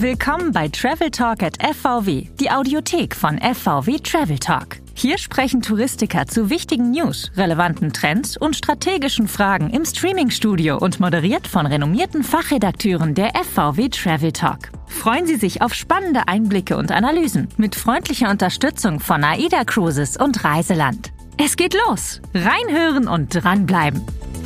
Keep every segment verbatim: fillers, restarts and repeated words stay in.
Willkommen bei Travel Talk at F V W, die Audiothek von F V W Travel Talk. Hier sprechen Touristiker zu wichtigen News, relevanten Trends und strategischen Fragen im Streamingstudio und moderiert von renommierten Fachredakteuren der F V W Travel Talk. Freuen Sie sich auf spannende Einblicke und Analysen mit freundlicher Unterstützung von AIDA Cruises und Reiseland. Es geht los! Reinhören und dranbleiben!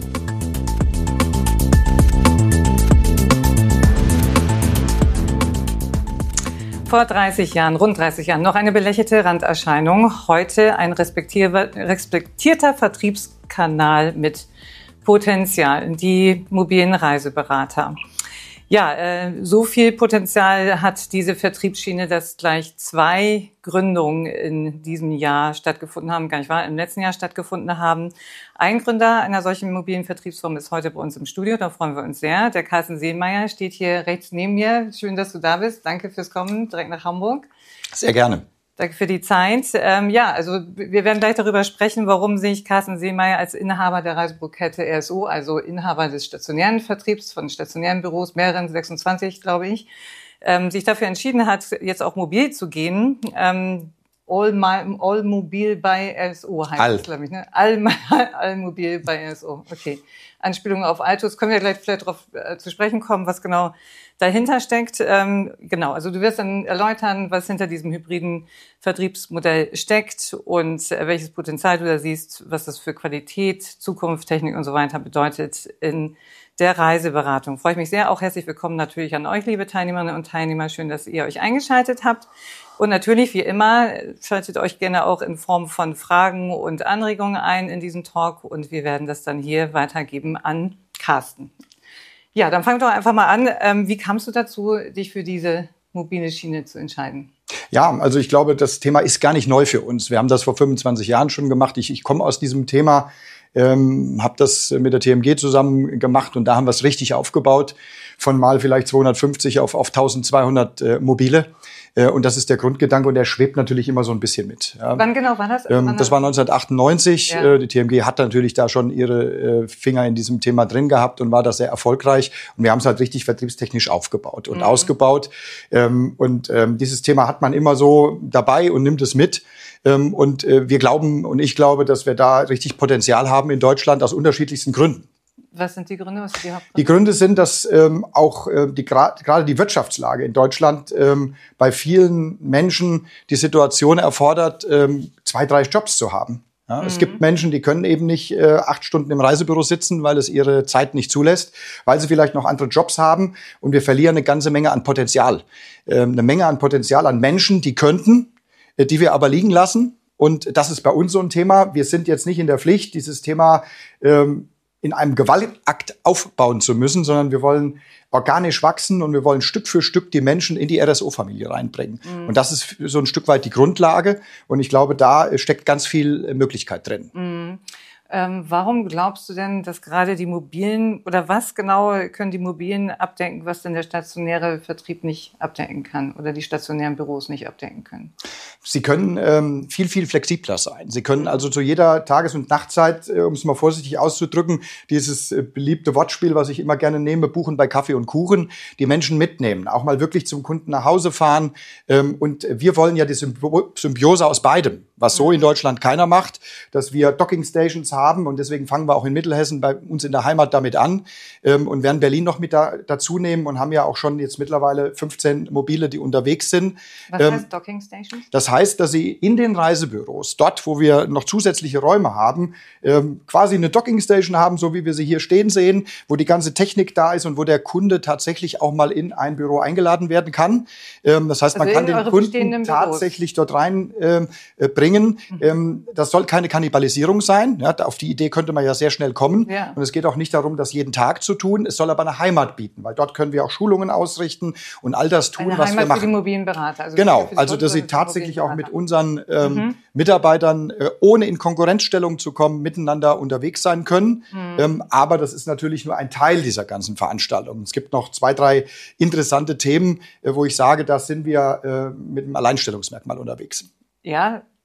Vor dreißig Jahren, rund dreißig Jahren, noch eine belächelte Randerscheinung. Heute ein respektierter Vertriebskanal mit Potenzial, die mobilen Reiseberater. Ja, äh, so viel Potenzial hat diese Vertriebsschiene, dass gleich zwei Gründungen in diesem Jahr stattgefunden haben, gar nicht wahr, im letzten Jahr stattgefunden haben. Ein Gründer einer solchen mobilen Vertriebsform ist heute bei uns im Studio, da freuen wir uns sehr. Der Carsten Seemeyer steht hier rechts neben mir. Schön, dass du da bist. Danke fürs Kommen, direkt nach Hamburg. Sehr gerne. Danke für die Zeit. Ähm, ja, also wir werden gleich darüber sprechen, warum sich Carsten Seemeyer als Inhaber der Reisebürokette R S O, also Inhaber des stationären Vertriebs von stationären Büros, mehreren, sechsundzwanzig, glaube ich, ähm, sich dafür entschieden hat, jetzt auch mobil zu gehen. Ähm, All, my, all Mobil bei R S O heißt All. das, glaube ich, ne? All, all Mobil bei R S O, okay. Anspielung auf Altus, können wir gleich vielleicht darauf äh, zu sprechen kommen, was genau dahinter steckt. Ähm, genau, also du wirst dann erläutern, was hinter diesem hybriden Vertriebsmodell steckt und äh, welches Potenzial du da siehst, was das für Qualität, Zukunft, Technik und so weiter bedeutet in der Reiseberatung. Freue ich mich sehr. Auch herzlich willkommen natürlich an euch, liebe Teilnehmerinnen und Teilnehmer. Schön, dass ihr euch eingeschaltet habt. Und natürlich, wie immer, schaltet euch gerne auch in Form von Fragen und Anregungen ein in diesem Talk. Und wir werden das dann hier weitergeben an Carsten. Ja, dann fang doch einfach mal an. Wie kamst du dazu, dich für diese mobile Schiene zu entscheiden? Ja, also ich glaube, das Thema ist gar nicht neu für uns. Wir haben das vor fünfundzwanzig Jahren schon gemacht. Ich, ich komme aus diesem Thema, ähm, habe das mit der T M G zusammen gemacht und da haben wir es richtig aufgebaut. Von mal vielleicht zweihundertfünfzig auf, auf eintausendzweihundert äh, Mobile. Äh, und das ist der Grundgedanke und der schwebt natürlich immer so ein bisschen mit. Ja. Wann genau war das? Ähm, das war neunzehnhundertachtundneunzig. Ja. Äh, die T M G hat natürlich da schon ihre äh, Finger in diesem Thema drin gehabt und war da sehr erfolgreich. Und wir haben es halt richtig vertriebstechnisch aufgebaut und mhm. ausgebaut. Ähm, und ähm, dieses Thema hat man immer so dabei und nimmt es mit. Ähm, und äh, wir glauben und ich glaube, dass wir da richtig Potenzial haben in Deutschland aus unterschiedlichsten Gründen. Was sind die Gründe? Was sind die Hauptgründe? Die Gründe sind, dass ähm, auch äh, die gerade die Wirtschaftslage in Deutschland ähm, bei vielen Menschen die Situation erfordert, ähm, zwei, drei Jobs zu haben. Ja, mhm. Es gibt Menschen, die können eben nicht äh, acht Stunden im Reisebüro sitzen, weil es ihre Zeit nicht zulässt, weil sie vielleicht noch andere Jobs haben und wir verlieren eine ganze Menge an Potenzial. Ähm, eine Menge an Potenzial an Menschen, die könnten, äh, die wir aber liegen lassen. Und das ist bei uns so ein Thema. Wir sind jetzt nicht in der Pflicht, dieses Thema ähm, in einem Gewaltakt aufbauen zu müssen, sondern wir wollen organisch wachsen und wir wollen Stück für Stück die Menschen in die R S O-Familie reinbringen. Mhm. Und das ist so ein Stück weit die Grundlage. Und ich glaube, da steckt ganz viel Möglichkeit drin. Mhm. Ähm, warum glaubst du denn, dass gerade die mobilen, oder was genau können die mobilen abdecken, was denn der stationäre Vertrieb nicht abdecken kann oder die stationären Büros nicht abdecken können? Sie können ähm, viel, viel flexibler sein. Sie können also zu jeder Tages- und Nachtzeit, äh, um es mal vorsichtig auszudrücken, dieses äh, beliebte Wortspiel, was ich immer gerne nehme, buchen bei Kaffee und Kuchen, die Menschen mitnehmen, auch mal wirklich zum Kunden nach Hause fahren. Ähm, und wir wollen ja die Symbiose aus beidem, was so in Deutschland keiner macht, dass wir Docking-Stations haben und deswegen fangen wir auch in Mittelhessen bei uns in der Heimat damit an ähm, und werden Berlin noch mit da, dazu nehmen und haben ja auch schon jetzt mittlerweile fünfzehn Mobile, die unterwegs sind. Was ähm, heißt Docking-Stations? Das heißt, dass Sie in den Reisebüros, dort, wo wir noch zusätzliche Räume haben, ähm, quasi eine Docking-Station haben, so wie wir sie hier stehen sehen, wo die ganze Technik da ist und wo der Kunde tatsächlich auch mal in ein Büro eingeladen werden kann. Ähm, das heißt, also man kann den Kunden tatsächlich dort rein ähm, äh, bringen. Mhm. Ähm, das soll keine Kannibalisierung sein. Ja, auf die Idee könnte man ja sehr schnell kommen. Ja. Und es geht auch nicht darum, das jeden Tag zu tun. Es soll aber eine Heimat bieten, weil dort können wir auch Schulungen ausrichten und all das tun, eine was Heimat wir machen. Für die mobilen Berater. Also genau, also dass sie tatsächlich auch mit unseren ähm, mhm. Mitarbeitern, äh, ohne in Konkurrenzstellung zu kommen, miteinander unterwegs sein können. Mhm. Ähm, aber das ist natürlich nur ein Teil dieser ganzen Veranstaltung. Es gibt noch zwei, drei interessante Themen, äh, wo ich sage, da sind wir äh, mit einem Alleinstellungsmerkmal unterwegs. Ja,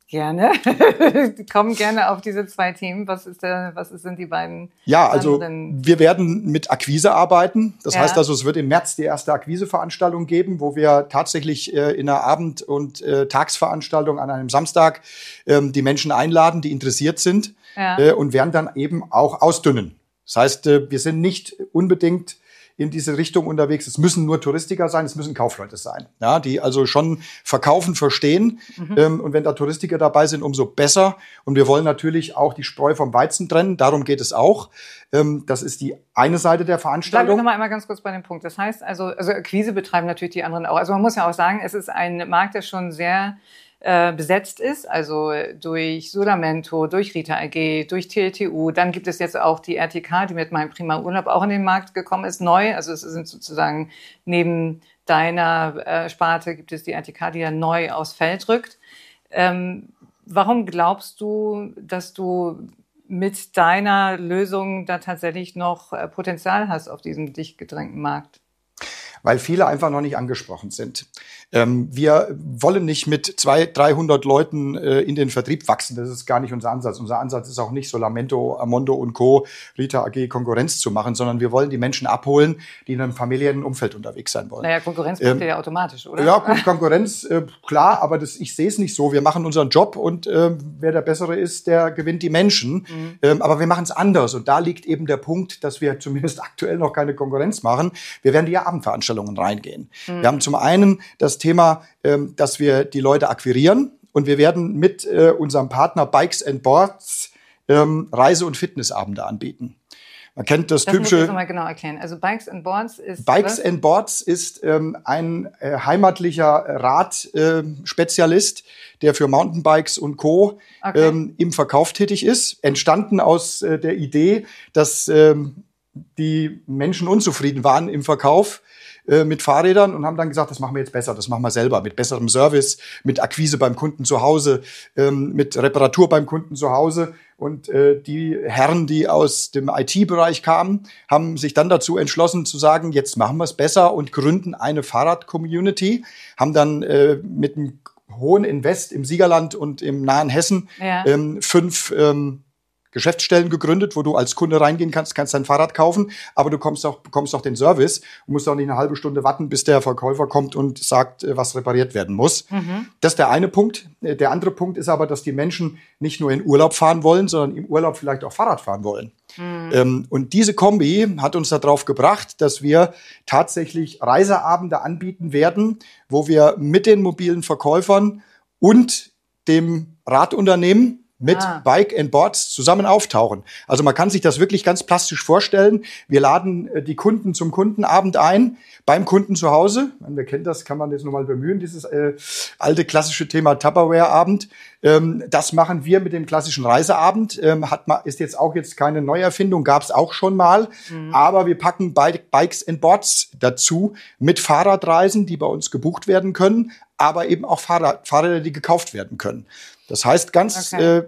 Gerne. Kommen gerne auf diese zwei Themen. Was ist der, was sind die beiden? Ja, also anderen? Wir werden mit Akquise arbeiten. Das ja. heißt also, es wird im März die erste Akquiseveranstaltung geben, wo wir tatsächlich äh, in einer Abend- und äh, Tagsveranstaltung an einem Samstag ähm, die Menschen einladen, die interessiert sind ja. äh, und werden dann eben auch ausdünnen. Das heißt, äh, wir sind nicht unbedingt in diese Richtung unterwegs. Es müssen nur Touristiker sein, es müssen Kaufleute sein, ja, die also schon verkaufen, verstehen. Mhm. Ähm, und wenn da Touristiker dabei sind, umso besser. Und wir wollen natürlich auch die Spreu vom Weizen trennen. Darum geht es auch. Ähm, das ist die eine Seite der Veranstaltung. Bleiben wir noch mal einmal ganz kurz bei dem Punkt. Das heißt also, also Akquise betreiben natürlich die anderen auch. Also man muss ja auch sagen, es ist ein Markt, der schon sehr äh, besetzt ist, also durch Sodamento, durch Rita A G, durch T L T U. Dann gibt es jetzt auch die R T K, die mit meinem Prima Urlaub auch in den Markt gekommen ist, neu. Also es sind sozusagen neben deiner äh, Sparte gibt es die R T K, die ja neu aufs Feld rückt. Ähm, warum glaubst du, dass du mit deiner Lösung da tatsächlich noch äh, Potenzial hast auf diesem dicht gedrängten Markt? Weil viele einfach noch nicht angesprochen sind. Ähm, wir wollen nicht mit zweihundert, dreihundert Leuten äh, in den Vertrieb wachsen. Das ist gar nicht unser Ansatz. Unser Ansatz ist auch nicht, Solamento, Amondo und Co., Rita A G Konkurrenz zu machen, sondern wir wollen die Menschen abholen, die in einem familiären Umfeld unterwegs sein wollen. Naja, Konkurrenz macht ähm, ihr ja automatisch, oder? Ja, gut, Konkurrenz, äh, klar, aber das, ich sehe es nicht so. Wir machen unseren Job und äh, wer der Bessere ist, der gewinnt die Menschen. Mhm. Ähm, aber wir machen es anders. Und da liegt eben der Punkt, dass wir zumindest aktuell noch keine Konkurrenz machen. Wir werden die Abendveranstaltungen reingehen. Mhm. Wir haben zum einen das Thema, ähm, dass wir die Leute akquirieren und wir werden mit äh, unserem Partner Bikes and Boards ähm, Reise- und Fitnessabende anbieten. Man kennt das, das typische. Das muss ich nochmal genau erklären. Also Bikes and Boards ist Bikes was? and Boards ist ähm, ein äh, heimatlicher Radspezialist, äh, der für Mountainbikes und Co. Okay. ähm, im Verkauf tätig ist. Entstanden aus äh, der Idee, dass ähm, die Menschen unzufrieden waren im Verkauf mit Fahrrädern und haben dann gesagt, das machen wir jetzt besser, das machen wir selber, mit besserem Service, mit Akquise beim Kunden zu Hause, ähm, mit Reparatur beim Kunden zu Hause. Und äh, die Herren, die aus dem I T-Bereich kamen, haben sich dann dazu entschlossen zu sagen, jetzt machen wir es besser und gründen eine Fahrrad-Community, haben dann äh, mit einem hohen Invest im Siegerland und im nahen Hessen ja. ähm, fünf ähm, Geschäftsstellen gegründet, wo du als Kunde reingehen kannst, kannst dein Fahrrad kaufen, aber du kommst auch, bekommst auch den Service und musst auch nicht eine halbe Stunde warten, bis der Verkäufer kommt und sagt, was repariert werden muss. Mhm. Das ist der eine Punkt. Der andere Punkt ist aber, dass die Menschen nicht nur in Urlaub fahren wollen, sondern im Urlaub vielleicht auch Fahrrad fahren wollen. Mhm. Ähm, und diese Kombi hat uns darauf gebracht, dass wir tatsächlich Reiseabende anbieten werden, wo wir mit den mobilen Verkäufern und dem Radunternehmen mit ah. Bike and Boards zusammen auftauchen. Also man kann sich das wirklich ganz plastisch vorstellen. Wir laden äh, die Kunden zum Kundenabend ein, beim Kunden zu Hause. Man, wer kennt das, kann man jetzt nochmal bemühen, dieses äh, alte klassische Thema Tupperware-Abend. Ähm, das machen wir mit dem klassischen Reiseabend. Ähm, hat man, ist jetzt auch jetzt keine Neuerfindung, gab es auch schon mal. Mhm. Aber wir packen Bike, Bikes and Boards dazu mit Fahrradreisen, die bei uns gebucht werden können, aber eben auch Fahrrad, Fahrräder, die gekauft werden können. Das heißt, ganz okay. äh,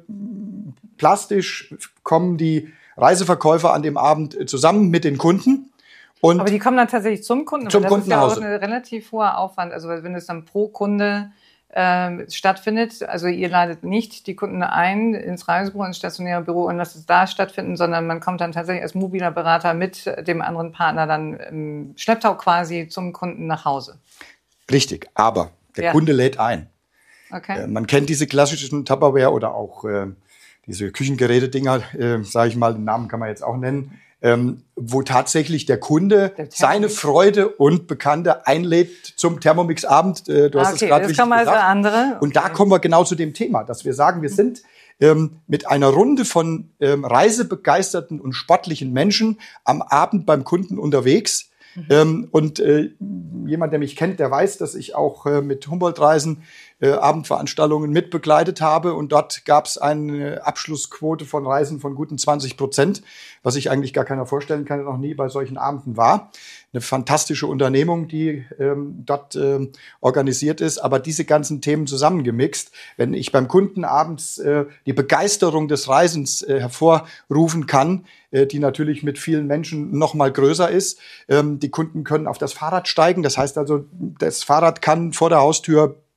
plastisch kommen die Reiseverkäufer an dem Abend zusammen mit den Kunden. Und aber die kommen dann tatsächlich zum Kunden? Zum das Kunden ist ja auch ein relativ hoher Aufwand. Also wenn es dann pro Kunde äh, stattfindet, also ihr ladet nicht die Kunden ein ins Reisebüro, ins stationäre Büro und lasst es da stattfinden, sondern man kommt dann tatsächlich als mobiler Berater mit dem anderen Partner dann im Schlepptau quasi zum Kunden nach Hause. Richtig, aber der ja. Kunde lädt ein. Okay. Äh, man kennt diese klassischen Tupperware oder auch äh, diese Küchengeräte-Dinger, äh, sage ich mal, den Namen kann man jetzt auch nennen, ähm, wo tatsächlich der Kunde der seine Freude und Bekannte einlädt zum Thermomix-Abend. Äh, du hast okay, es gerade richtig gesagt. Also andere. Okay. Und da kommen wir genau zu dem Thema, dass wir sagen, wir sind ähm, mit einer Runde von ähm, reisebegeisterten und sportlichen Menschen am Abend beim Kunden unterwegs. Mhm. Ähm, und äh, jemand, der mich kennt, der weiß, dass ich auch äh, mit Humboldt-Reisen äh, Abendveranstaltungen mitbegleitet habe. Und dort gab es eine Abschlussquote von Reisen von guten zwanzig Prozent, was sich eigentlich gar keiner vorstellen kann, noch nie bei solchen Abenden war. Eine fantastische Unternehmung, die ähm, dort ähm, organisiert ist, aber diese ganzen Themen zusammengemixt. Wenn ich beim Kunden abends äh, die Begeisterung des Reisens äh, hervorrufen kann, äh, die natürlich mit vielen Menschen noch mal größer ist. Ähm, die Kunden können auf das Fahrrad steigen. Das heißt also, das Fahrrad kann vor der Haustür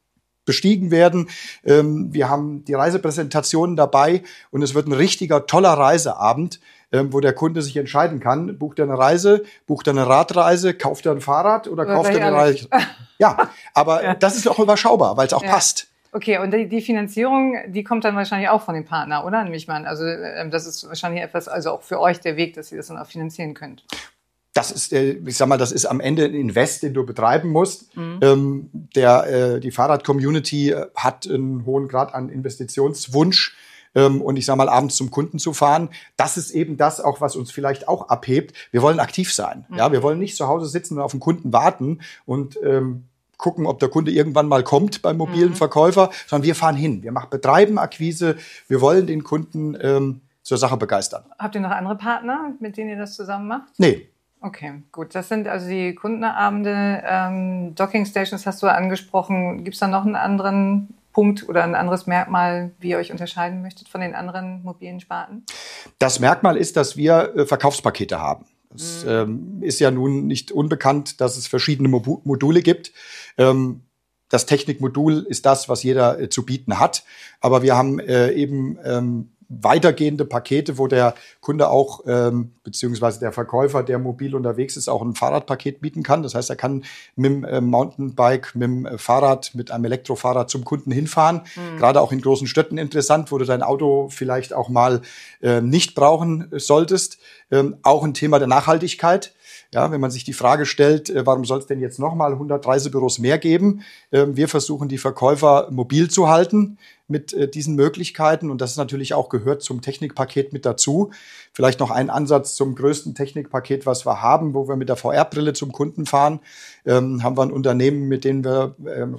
bestiegen werden. Ähm, wir haben die Reisepräsentationen dabei und es wird ein richtiger toller Reiseabend, ähm, wo der Kunde sich entscheiden kann, bucht er eine Reise, bucht er eine Radreise, kauft er ein Fahrrad oder, oder kauft er eine Reise. Ja, aber ja. das ist auch überschaubar, weil es auch ja. passt. Okay, und die, die Finanzierung, die kommt dann wahrscheinlich auch von dem Partner, oder? Nehme ich mal an. Also ähm, das ist wahrscheinlich etwas, also auch für euch der Weg, dass ihr das dann auch finanzieren könnt. Das ist, ich sag mal, das ist am Ende ein Invest, den du betreiben musst. Mhm. Ähm, der, äh, die Fahrrad-Community hat einen hohen Grad an Investitionswunsch. Ähm, und ich sag mal, abends zum Kunden zu fahren. Das ist eben das auch, was uns vielleicht auch abhebt. Wir wollen aktiv sein. Mhm. Ja, wir wollen nicht zu Hause sitzen und auf den Kunden warten und ähm, gucken, ob der Kunde irgendwann mal kommt beim mobilen mhm. Verkäufer, sondern wir fahren hin. Wir machen, betreiben Akquise. Wir wollen den Kunden ähm, zur Sache begeistern. Habt ihr noch andere Partner, mit denen ihr das zusammen macht? Nee. Okay, gut. Das sind also die Kundenabende. Ähm, Docking Stations hast du angesprochen. Gibt es da noch einen anderen Punkt oder ein anderes Merkmal, wie ihr euch unterscheiden möchtet von den anderen mobilen Sparten? Das Merkmal ist, dass wir äh, Verkaufspakete haben. Es mhm. ähm, ist ja nun nicht unbekannt, dass es verschiedene Mo- Module gibt. Ähm, das Technikmodul ist das, was jeder äh, zu bieten hat. Aber wir haben äh, eben ähm, weitergehende Pakete, wo der Kunde auch, ähm, beziehungsweise der Verkäufer, der mobil unterwegs ist, auch ein Fahrradpaket bieten kann. Das heißt, er kann mit dem äh, Mountainbike, mit dem äh, Fahrrad, mit einem Elektrofahrrad zum Kunden hinfahren. Mhm. Gerade auch in großen Städten interessant, wo du dein Auto vielleicht auch mal äh, nicht brauchen solltest. Ähm, auch ein Thema der Nachhaltigkeit. Ja, wenn man sich die Frage stellt, äh, warum soll es denn jetzt nochmal hundert Reisebüros mehr geben? Ähm, wir versuchen, die Verkäufer mobil zu halten mit äh, diesen Möglichkeiten. Und das ist natürlich auch gehört zum Technikpaket mit dazu. Vielleicht noch ein Ansatz zum größten Technikpaket, was wir haben, wo wir mit der V R-Brille zum Kunden fahren. Ähm, haben wir ein Unternehmen, mit dem wir ähm,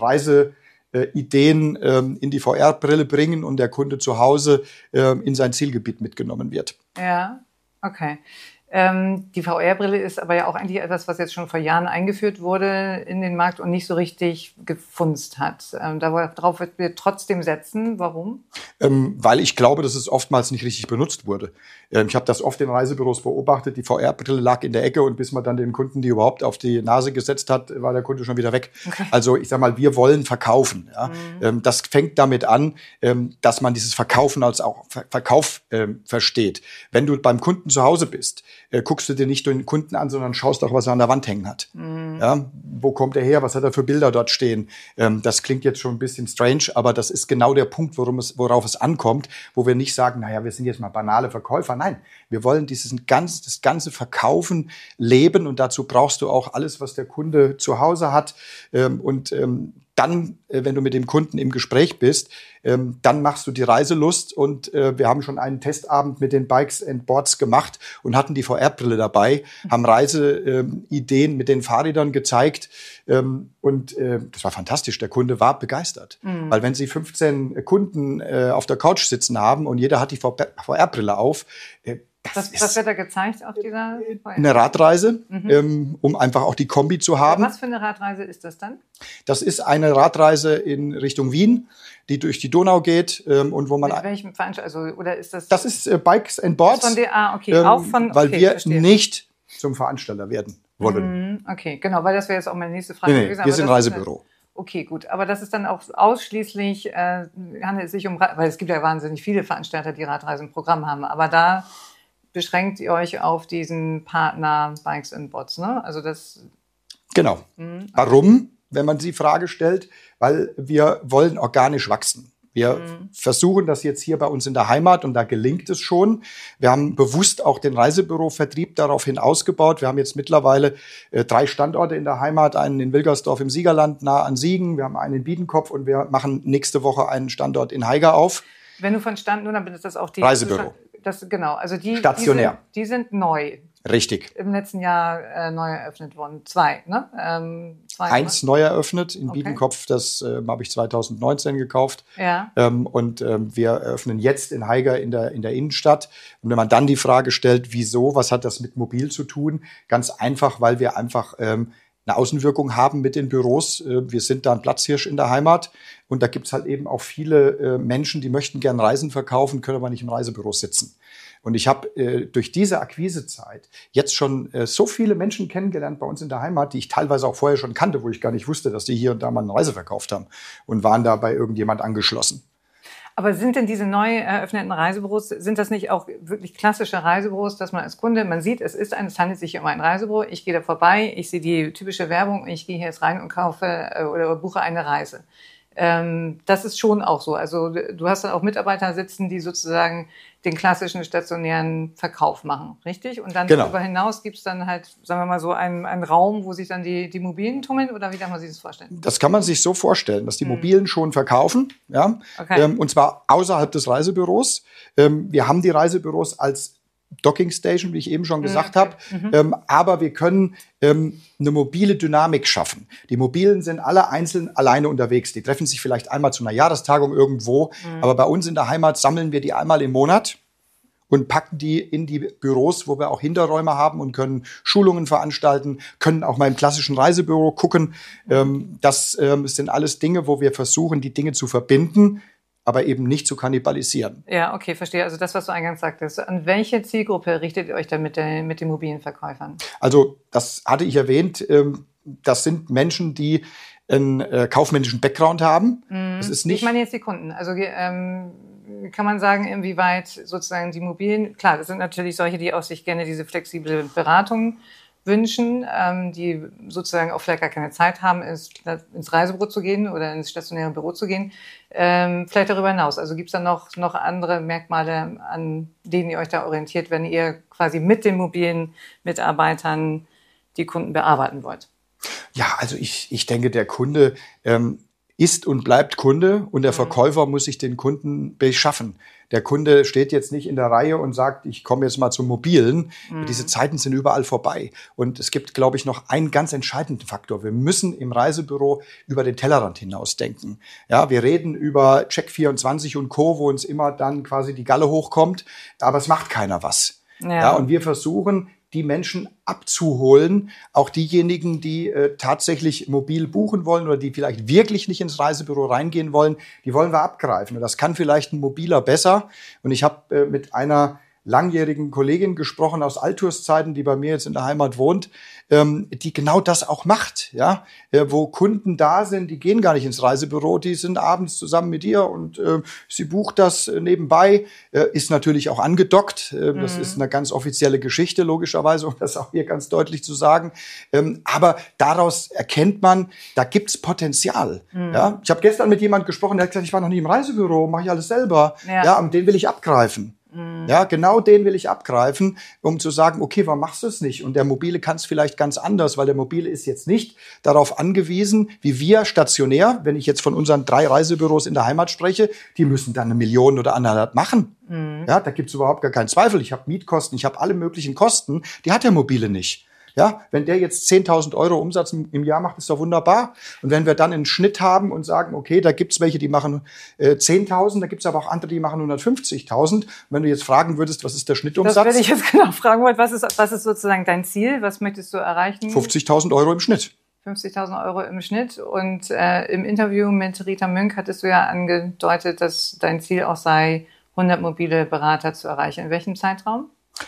Reiseideen ähm, in die V R-Brille bringen und der Kunde zu Hause ähm, in sein Zielgebiet mitgenommen wird. Ja, okay. Ähm, die V R-Brille ist aber ja auch eigentlich etwas, was jetzt schon vor Jahren eingeführt wurde in den Markt und nicht so richtig gefunzt hat. Ähm, darauf wird wir trotzdem setzen. Warum? Ähm, weil ich glaube, dass es oftmals nicht richtig benutzt wurde. Ähm, ich habe das oft in Reisebüros beobachtet. Die V R-Brille lag in der Ecke und bis man dann den Kunden die überhaupt auf die Nase gesetzt hat, war der Kunde schon wieder weg. Okay. Also ich sag mal, wir wollen verkaufen. Ja? Mhm. Ähm, das fängt damit an, ähm, dass man dieses Verkaufen als auch Ver- Verkauf ähm, versteht. Wenn du beim Kunden zu Hause bist, äh, guckst du dir nicht den Kunden an, sondern schaust auch, was er an der Wand hängen hat. Mhm. Ja? Wo kommt er her? Was hat er für Bilder dort stehen? Ähm, das klingt jetzt schon ein bisschen strange, aber das ist genau der Punkt, worum es, worauf es ankommt, wo wir nicht sagen, naja, wir sind jetzt mal banale Verkäufer. Nein, wir wollen dieses ganz, das ganze Verkaufen leben und dazu brauchst du auch alles, was der Kunde zu Hause hat. Ähm, und ähm, dann, äh, wenn du mit dem Kunden im Gespräch bist, ähm, dann machst du die Reiselust. Und äh, wir haben schon einen Testabend mit den Bikes and Boards gemacht und hatten die V R-Brille dabei, haben Reiseideen ähm, mit den Fahrrädern gezeigt. Ähm, und äh, das war fantastisch. Der Kunde war begeistert. Mhm. Weil wenn sie fünfzehn Kunden äh, auf der Couch sitzen haben und jeder hat die V R-Brille auf, äh, Was, was wird da gezeigt auf dieser? Eine Radreise, mhm. ähm, um einfach auch die Kombi zu haben. Aber was für eine Radreise ist das dann? Das ist eine Radreise in Richtung Wien, die durch die Donau geht ähm, und wo man. Mit welchem Veranstaltung? Also, oder ist das? Das ist äh, Bikes and Boards. Von der, ah, okay, ähm, auch von. Weil okay, wir verstehe. nicht zum Veranstalter werden wollen. Mhm, okay, genau, weil das wäre jetzt auch meine nächste Frage Nee, nee, gewesen. wir sind Reisebüro. Okay, gut. Aber das ist dann auch ausschließlich, äh, handelt es sich um, weil es gibt ja wahnsinnig viele Veranstalter, die Radreisenprogramm haben. Aber da beschränkt ihr euch auf diesen Partner Bikes and Boards, ne? Also das. Genau. Mhm. Warum, wenn man die Frage stellt? Weil wir wollen organisch wachsen. Wir mhm. versuchen das jetzt hier bei uns in der Heimat und da gelingt es schon. Wir haben bewusst auch den Reisebürovertrieb daraufhin ausgebaut. Wir haben jetzt mittlerweile äh, drei Standorte in der Heimat, einen in Wilgersdorf im Siegerland, nah an Siegen. Wir haben einen in Biedenkopf und wir machen nächste Woche einen Standort in Haiger auf. Wenn du von Stand, nur dann ist das auch die Reisebüro. Das, genau, also die, Stationär. Die sind, die sind neu. Richtig. Im letzten Jahr äh, neu eröffnet worden. Zwei, ne? Ähm, zwei Eins neu eröffnet in okay. Biedenkopf, das äh, habe ich zwanzig neunzehn gekauft. Ja. Ähm, und ähm, wir eröffnen jetzt in Haiger in der, in der Innenstadt. Und wenn man dann die Frage stellt, wieso, was hat das mit mobil zu tun? Ganz einfach, weil wir einfach ähm, eine Außenwirkung haben mit den Büros. Wir sind da ein Platzhirsch in der Heimat. Und da gibt's halt eben auch viele äh, Menschen, die möchten gern Reisen verkaufen, können aber nicht im Reisebüro sitzen. Und ich habe äh, durch diese Akquisezeit jetzt schon äh, so viele Menschen kennengelernt bei uns in der Heimat, die ich teilweise auch vorher schon kannte, wo ich gar nicht wusste, dass die hier und da mal eine Reise verkauft haben und waren da bei irgendjemand angeschlossen. Aber sind denn diese neu eröffneten Reisebüros, sind das nicht auch wirklich klassische Reisebüros, dass man als Kunde, man sieht, es ist ein, es handelt sich um ein Reisebüro, ich gehe da vorbei, ich sehe die typische Werbung und ich gehe hier jetzt rein und kaufe äh, oder buche eine Reise. Ähm, das ist schon auch so. Also du hast dann auch Mitarbeiter sitzen, die sozusagen den klassischen stationären Verkauf machen, richtig? Und dann genau. darüber hinaus gibt es dann halt, sagen wir mal so, einen, einen Raum, wo sich dann die, die Mobilen tummeln, oder wie darf man sich das vorstellen? Das kann man sich so vorstellen, dass die Mobilen hm. schon verkaufen, ja, okay. ähm, und zwar außerhalb des Reisebüros. Ähm, wir haben die Reisebüros als Docking Station, wie ich eben schon gesagt okay. habe. Mhm. Ähm, aber wir können ähm, eine mobile Dynamik schaffen. Die Mobilen sind alle einzeln alleine unterwegs. Die treffen sich vielleicht einmal zu einer Jahrestagung irgendwo. Mhm. Aber bei uns in der Heimat sammeln wir die einmal im Monat und packen die in die Büros, wo wir auch Hinterräume haben und können Schulungen veranstalten, können auch mal im klassischen Reisebüro gucken. Ähm, das ähm, sind alles Dinge, wo wir versuchen, die Dinge zu verbinden, aber eben nicht zu kannibalisieren. Ja, okay, verstehe. Also das, was du eingangs sagtest. An welche Zielgruppe richtet ihr euch dann mit, der, mit den mobilen Verkäufern? Also das hatte ich erwähnt. Ähm, das sind Menschen, die einen äh, kaufmännischen Background haben. Mhm. Das ist nicht. Ich meine jetzt die Kunden. Also ähm, kann man sagen, inwieweit sozusagen die mobilen, klar, das sind natürlich solche, die auch sich gerne diese flexible Beratung wünschen, ähm, die sozusagen auch vielleicht gar keine Zeit haben, ins, ins Reisebüro zu gehen oder ins stationäre Büro zu gehen. Ähm, vielleicht darüber hinaus. Also gibt es da noch, noch andere Merkmale, an denen ihr euch da orientiert, wenn ihr quasi mit den mobilen Mitarbeitern die Kunden bearbeiten wollt? Ja, also ich, ich denke, der Kunde ähm, ist und bleibt Kunde und der mhm. Verkäufer muss sich den Kunden beschaffen. Der Kunde steht jetzt nicht in der Reihe und sagt, ich komme jetzt mal zum Mobilen. Mhm. Diese Zeiten sind überall vorbei. Und es gibt, glaube ich, noch einen ganz entscheidenden Faktor. Wir müssen im Reisebüro über den Tellerrand hinaus denken. Ja, wir reden über Check vierundzwanzig und Co., wo uns immer dann quasi die Galle hochkommt. Aber es macht keiner was. Ja. Ja, und wir versuchen, die Menschen abzuholen, auch diejenigen, die äh, tatsächlich mobil buchen wollen oder die vielleicht wirklich nicht ins Reisebüro reingehen wollen, die wollen wir abgreifen. Und das kann vielleicht ein Mobiler besser. Und ich habe äh, mit einer langjährigen Kollegin gesprochen aus Altours-Zeiten, die bei mir jetzt in der Heimat wohnt, ähm, die genau das auch macht, ja, äh, wo Kunden da sind, die gehen gar nicht ins Reisebüro, die sind abends zusammen mit ihr und äh, sie bucht das äh, nebenbei, äh, ist natürlich auch angedockt, äh, mhm. das ist eine ganz offizielle Geschichte, logischerweise, um das auch hier ganz deutlich zu sagen, ähm, aber daraus erkennt man, da gibt's Potenzial, mhm. ja. Ich habe gestern mit jemand gesprochen, der hat gesagt, ich war noch nie im Reisebüro, mache ich alles selber, ja, ja, und den will ich abgreifen. Ja, genau den will ich abgreifen, um zu sagen, okay, warum machst du es nicht? Und der Mobile kann es vielleicht ganz anders, weil der Mobile ist jetzt nicht darauf angewiesen, wie wir stationär, wenn ich jetzt von unseren drei Reisebüros in der Heimat spreche, die müssen dann eine Million oder anderthalb machen. Mhm. Ja, da gibt's überhaupt gar keinen Zweifel. Ich habe Mietkosten, ich habe alle möglichen Kosten, die hat der Mobile nicht. Ja, wenn der jetzt zehntausend Euro Umsatz im Jahr macht, ist doch wunderbar. Und wenn wir dann einen Schnitt haben und sagen, okay, da gibt's welche, die machen äh, zehntausend, da gibt's aber auch andere, die machen hundertfünfzigtausend. Und wenn du jetzt fragen würdest, was ist der Schnittumsatz? Das würde ich jetzt genau fragen wollen. Was ist, was ist sozusagen dein Ziel? Was möchtest du erreichen? fünfzigtausend Euro im Schnitt. fünfzigtausend Euro im Schnitt. Und äh, im Interview mit Rita Münk hattest du ja angedeutet, dass dein Ziel auch sei, hundert mobile Berater zu erreichen. In welchem Zeitraum?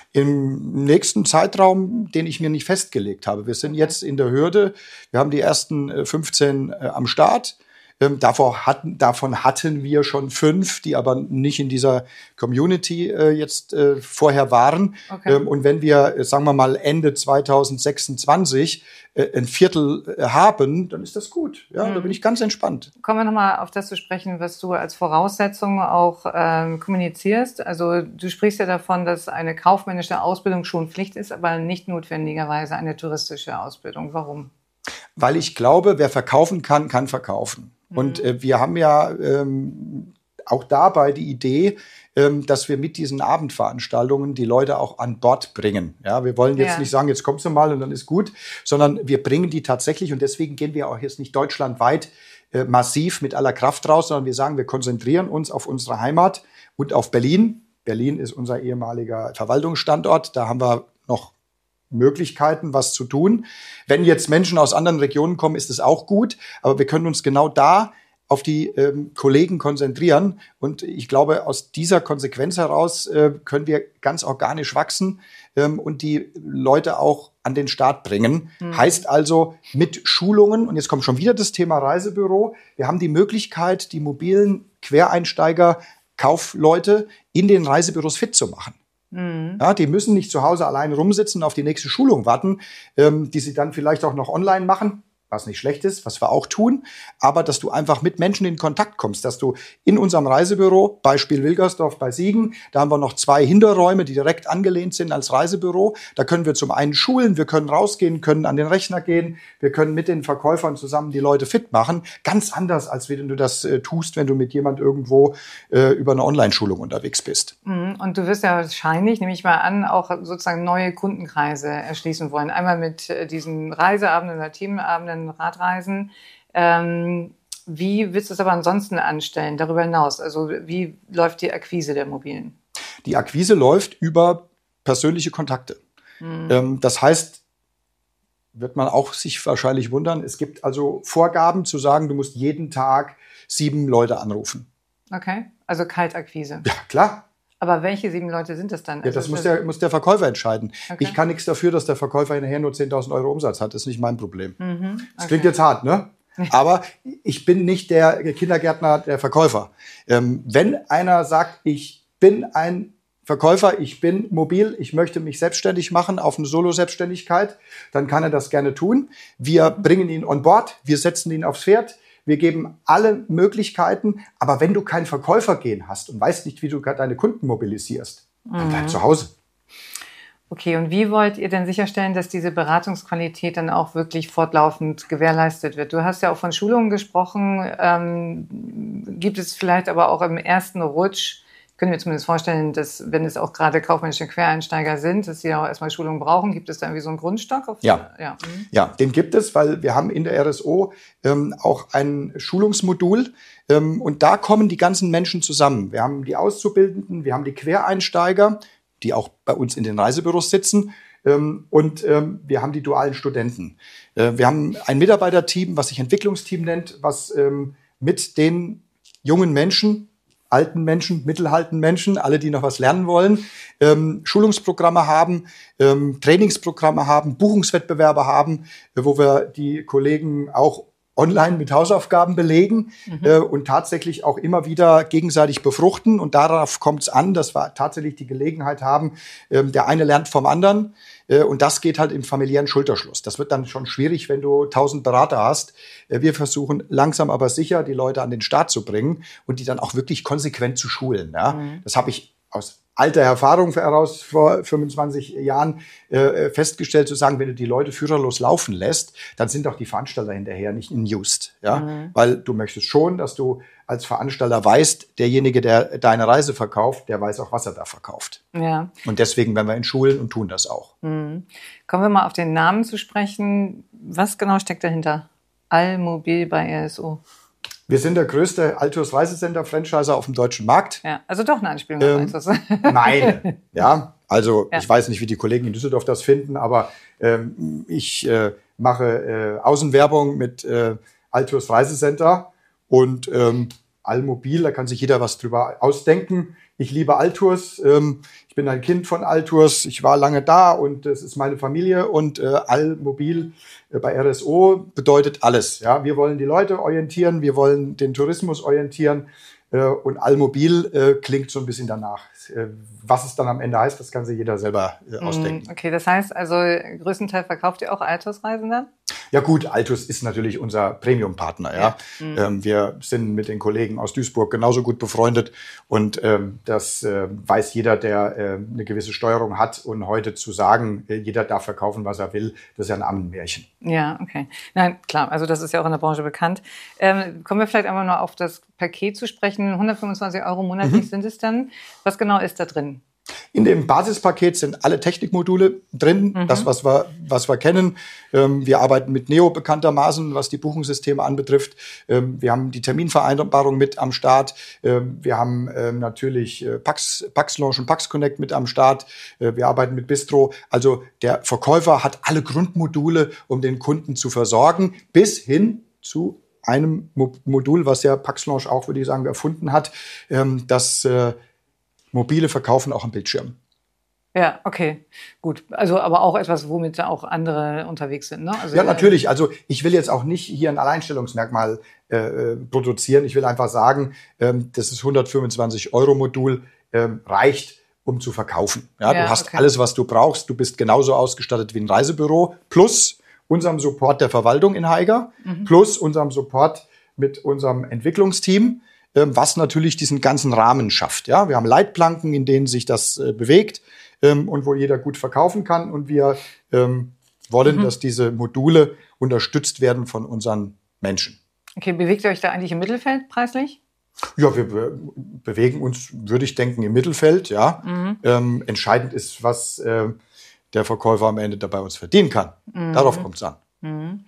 Im nächsten Zeitraum, den ich mir nicht festgelegt habe. Wir sind okay. jetzt in der Hürde. Wir haben die ersten fünfzehn äh, am Start. Ähm, davor hatten, davon hatten wir schon fünf, die aber nicht in dieser Community äh, jetzt äh, vorher waren. Okay. Ähm, und wenn wir, äh, sagen wir mal, Ende zwanzig sechsundzwanzig äh, ein Viertel äh, haben, dann ist das gut. Ja, mhm. Da bin ich ganz entspannt. Kommen wir nochmal auf das zu sprechen, was du als Voraussetzung auch ähm, kommunizierst. Also du sprichst ja davon, dass eine kaufmännische Ausbildung schon Pflicht ist, aber nicht notwendigerweise eine touristische Ausbildung. Warum? Weil ich glaube, wer verkaufen kann, kann verkaufen. Mhm. Und äh, wir haben ja ähm, auch dabei die Idee, ähm, dass wir mit diesen Abendveranstaltungen die Leute auch an Bord bringen. Ja, wir wollen jetzt ja. nicht sagen, jetzt kommst du mal und dann ist gut, sondern wir bringen die tatsächlich und deswegen gehen wir auch jetzt nicht deutschlandweit äh, massiv mit aller Kraft raus, sondern wir sagen, wir konzentrieren uns auf unsere Heimat und auf Berlin. Berlin ist unser ehemaliger Verwaltungsstandort. Da haben wir noch Möglichkeiten, was zu tun. Wenn jetzt Menschen aus anderen Regionen kommen, ist es auch gut. Aber wir können uns genau da auf die ähm, Kollegen konzentrieren. Und ich glaube, aus dieser Konsequenz heraus äh, können wir ganz organisch wachsen ähm, und die Leute auch an den Start bringen. Mhm. Heißt also mit Schulungen, und jetzt kommt schon wieder das Thema Reisebüro, wir haben die Möglichkeit, die mobilen Quereinsteiger, Kaufleute in den Reisebüros fit zu machen. Mhm. Ja, die müssen nicht zu Hause allein rumsitzen, auf die nächste Schulung warten, ähm, die sie dann vielleicht auch noch online machen. Was nicht schlecht ist, was wir auch tun, aber dass du einfach mit Menschen in Kontakt kommst, dass du in unserem Reisebüro, Beispiel Wilgersdorf bei Siegen, da haben wir noch zwei Hinterräume, die direkt angelehnt sind als Reisebüro. Da können wir zum einen schulen, wir können rausgehen, können an den Rechner gehen, wir können mit den Verkäufern zusammen die Leute fit machen. Ganz anders, als wenn du das äh, tust, wenn du mit jemand irgendwo äh, über eine Online-Schulung unterwegs bist. Und du wirst ja wahrscheinlich, nehme ich mal an, auch sozusagen neue Kundenkreise erschließen wollen. Einmal mit äh, diesen Reiseabenden oder Themenabenden, Radreisen. Ähm, wie willst du es aber ansonsten anstellen, darüber hinaus? Also wie läuft die Akquise der Mobilen? Die Akquise läuft über persönliche Kontakte. Mhm. Ähm, das heißt, wird man auch sich wahrscheinlich wundern, es gibt also Vorgaben zu sagen, du musst jeden Tag sieben Leute anrufen. Okay, also Kaltakquise. Ja, klar. Aber welche sieben Leute sind das dann? Ja, das muss der, muss der Verkäufer entscheiden. Okay. Ich kann nichts dafür, dass der Verkäufer hinterher nur zehntausend Euro Umsatz hat. Das ist nicht mein Problem. Mhm. Okay. Das klingt jetzt hart, ne? Aber ich bin nicht der Kindergärtner, der Verkäufer. Ähm, wenn einer sagt, ich bin ein Verkäufer, ich bin mobil, ich möchte mich selbstständig machen auf eine Solo-Selbstständigkeit, dann kann er das gerne tun. Wir bringen ihn on board, wir setzen ihn aufs Pferd. Wir geben alle Möglichkeiten, aber wenn du kein Verkäufergehen hast und weißt nicht, wie du deine Kunden mobilisierst, dann bleib zu Hause. Okay, und wie wollt ihr denn sicherstellen, dass diese Beratungsqualität dann auch wirklich fortlaufend gewährleistet wird? Du hast ja auch von Schulungen gesprochen. Ähm, gibt es vielleicht aber auch im ersten Rutsch, können wir zumindest vorstellen, dass, wenn es auch gerade kaufmännische Quereinsteiger sind, dass sie auch erstmal Schulungen brauchen. Gibt es da irgendwie so einen Grundstock? Auf ja. Ja. Mhm. ja, den gibt es, weil wir haben in der R S O ähm, auch ein Schulungsmodul ähm, und da kommen die ganzen Menschen zusammen. Wir haben die Auszubildenden, wir haben die Quereinsteiger, die auch bei uns in den Reisebüros sitzen ähm, und ähm, wir haben die dualen Studenten. Äh, wir haben ein Mitarbeiterteam, was sich Entwicklungsteam nennt, was ähm, mit den jungen Menschen, alten Menschen, mittelalten Menschen, alle, die noch was lernen wollen, ähm, Schulungsprogramme haben, ähm, Trainingsprogramme haben, Buchungswettbewerbe haben, äh, wo wir die Kollegen auch online mit Hausaufgaben belegen mhm. äh, und tatsächlich auch immer wieder gegenseitig befruchten. Und darauf kommt es an, dass wir tatsächlich die Gelegenheit haben, äh, der eine lernt vom anderen. Äh, und das geht halt im familiären Schulterschluss. Das wird dann schon schwierig, wenn du tausend Berater hast. Äh, wir versuchen langsam aber sicher, die Leute an den Start zu bringen und die dann auch wirklich konsequent zu schulen. Ja? Mhm. Das habe ich aus alter Erfahrung heraus vor fünfundzwanzig Jahren äh, festgestellt, zu sagen, wenn du die Leute führerlos laufen lässt, dann sind auch die Veranstalter hinterher nicht amused. Ja? Mhm. Weil du möchtest schon, dass du als Veranstalter weißt, derjenige, der deine Reise verkauft, der weiß auch, was er da verkauft. Ja. Und deswegen werden wir in Schulen und tun das auch. Mhm. Kommen wir mal auf den Namen zu sprechen. Was genau steckt dahinter? Allmobil bei R S O. Wir sind der größte Altours Reisecenter-Franchiser auf dem deutschen Markt. Ja, also doch eine Anspielung auf ähm, Altours. Nein, ja, also ja. Ich weiß nicht, wie die Kollegen in Düsseldorf das finden, aber ähm, ich äh, mache äh, Außenwerbung mit äh, Altours Reisecenter und ähm, Allmobil, da kann sich jeder was drüber ausdenken. Ich liebe Altours, ähm, ich bin ein Kind von Altours, ich war lange da und es ist meine Familie und äh, Allmobil äh, bei R S O bedeutet alles. Ja, wir wollen die Leute orientieren, wir wollen den Tourismus orientieren äh, und Allmobil äh, klingt so ein bisschen danach. Äh, was es dann am Ende heißt, das kann sich jeder selber äh, ausdenken. Okay, das heißt also, größtenteils verkauft ihr auch Altours-Reisen dann? Ja gut, Altours ist natürlich unser Premium-Partner. Ja, ja. Mhm. Ähm, wir sind mit den Kollegen aus Duisburg genauso gut befreundet und ähm, das äh, weiß jeder, der äh, eine gewisse Steuerung hat. Und heute zu sagen, äh, jeder darf verkaufen, was er will, das ist ja ein Ammenmärchen. Ja, okay. Nein, klar, also das ist ja auch in der Branche bekannt. Ähm, kommen wir vielleicht einmal nur auf das Paket zu sprechen. hundertfünfundzwanzig Euro monatlich mhm. sind es dann. Was genau ist da drin? In dem Basispaket sind alle Technikmodule drin, mhm. das, was wir, was wir kennen. Ähm, wir arbeiten mit Neo bekanntermaßen, was die Buchungssysteme anbetrifft. Ähm, wir haben die Terminvereinbarung mit am Start. Ähm, wir haben ähm, natürlich äh, Pax, Pax Launch und Pax Connect mit am Start. Äh, wir arbeiten mit Bistro. Also der Verkäufer hat alle Grundmodule, um den Kunden zu versorgen, bis hin zu einem Mo- Modul, was ja Paxlounge auch, würde ich sagen, erfunden hat, ähm, das äh, mobile Verkaufen auch am Bildschirm. Ja, okay, gut. Also aber auch etwas, womit auch andere unterwegs sind, ne? Also, ja, natürlich. Also ich will jetzt auch nicht hier ein Alleinstellungsmerkmal äh, produzieren. Ich will einfach sagen, ähm, das ist hundertfünfundzwanzig Euro Modul, ähm, reicht, um zu verkaufen. Ja, Ja, du hast okay. alles, was du brauchst. Du bist genauso ausgestattet wie ein Reisebüro. Plus unserem Support der Verwaltung in Haiger. Mhm. Plus unserem Support mit unserem Entwicklungsteam, ähm, was natürlich diesen ganzen Rahmen schafft. Ja, wir haben Leitplanken, in denen sich das äh, bewegt. Ähm, und wo jeder gut verkaufen kann. Und wir ähm, wollen, mhm. dass diese Module unterstützt werden von unseren Menschen. Okay, bewegt ihr euch da eigentlich im Mittelfeld preislich? Ja, wir be- bewegen uns, würde ich denken, im Mittelfeld. Ja, mhm. ähm, entscheidend ist, was äh, der Verkäufer am Ende dabei uns verdienen kann. Mhm. Darauf kommt es an. Mhm.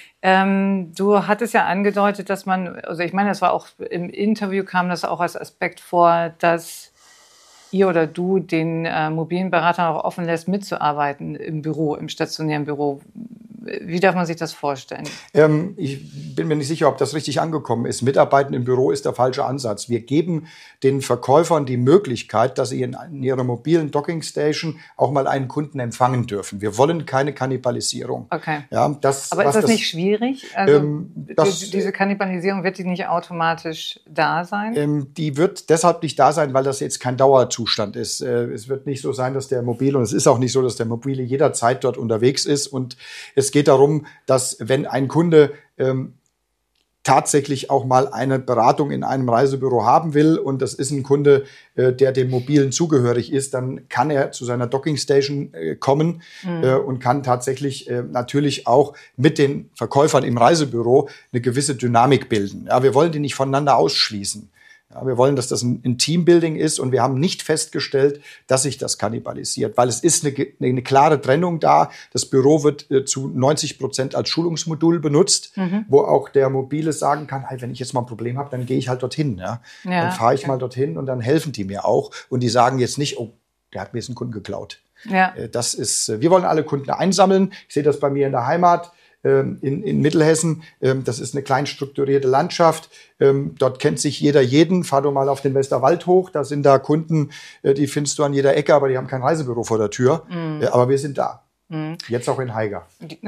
Ähm, du hattest ja angedeutet, dass man, also ich meine, das war auch im Interview, kam das auch als Aspekt vor, dass ihr oder du den äh, mobilen Beratern auch offen lässt, mitzuarbeiten im Büro, im stationären Büro. Wie darf man sich das vorstellen? Ähm, ich bin mir nicht sicher, ob das richtig angekommen ist. Mitarbeiten im Büro ist der falsche Ansatz. Wir geben den Verkäufern die Möglichkeit, dass sie in, in ihrer mobilen Dockingstation auch mal einen Kunden empfangen dürfen. Wir wollen keine Kannibalisierung. Okay. Ja, das, aber ist das, das nicht schwierig? Also ähm, das, die, diese Kannibalisierung, wird die nicht automatisch da sein? Ähm, die wird deshalb nicht da sein, weil das jetzt kein Dauerzustand ist. Äh, es wird nicht so sein, dass der Mobile, und es ist auch nicht so, dass der Mobile jederzeit dort unterwegs ist. Und es geht darum, dass wenn ein Kunde ähm, tatsächlich auch mal eine Beratung in einem Reisebüro haben will und das ist ein Kunde, äh, der dem Mobilen zugehörig ist, dann kann er zu seiner Dockingstation äh, kommen mhm. äh, und kann tatsächlich äh, natürlich auch mit den Verkäufern im Reisebüro eine gewisse Dynamik bilden. Ja, wir wollen die nicht voneinander ausschließen. Ja, wir wollen, dass das ein, ein Teambuilding ist und wir haben nicht festgestellt, dass sich das kannibalisiert, weil es ist eine, eine klare Trennung da. Das Büro wird äh, zu neunzig Prozent als Schulungsmodul benutzt, mhm. wo auch der Mobile sagen kann, hey, wenn ich jetzt mal ein Problem habe, dann gehe ich halt dorthin. Ja? Ja, dann fahre ich okay. mal dorthin und dann helfen die mir auch. Und die sagen jetzt nicht, oh, der hat mir jetzt einen Kunden geklaut. Ja. Äh, das ist, wir wollen alle Kunden einsammeln. Ich sehe das bei mir in der Heimat. In, in Mittelhessen, das ist eine klein strukturierte Landschaft. Dort kennt sich jeder jeden. Fahr doch mal auf den Westerwald hoch. Da sind da Kunden, die findest du an jeder Ecke, aber die haben kein Reisebüro vor der Tür. Mm. Aber wir sind da. Mm. Jetzt auch in Haiger.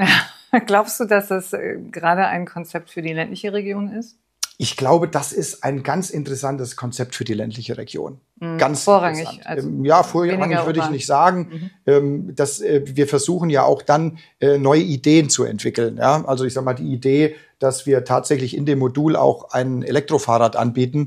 Glaubst du, dass das gerade ein Konzept für die ländliche Region ist? Ich glaube, das ist ein ganz interessantes Konzept für die ländliche Region. Mhm. Ganz vorrangig. Also ja, vorrangig würde ich nicht sagen. Mhm. Dass, wir versuchen ja auch dann neue Ideen zu entwickeln. Ja? Also ich sage mal, die Idee, dass wir tatsächlich in dem Modul auch ein Elektrofahrrad anbieten,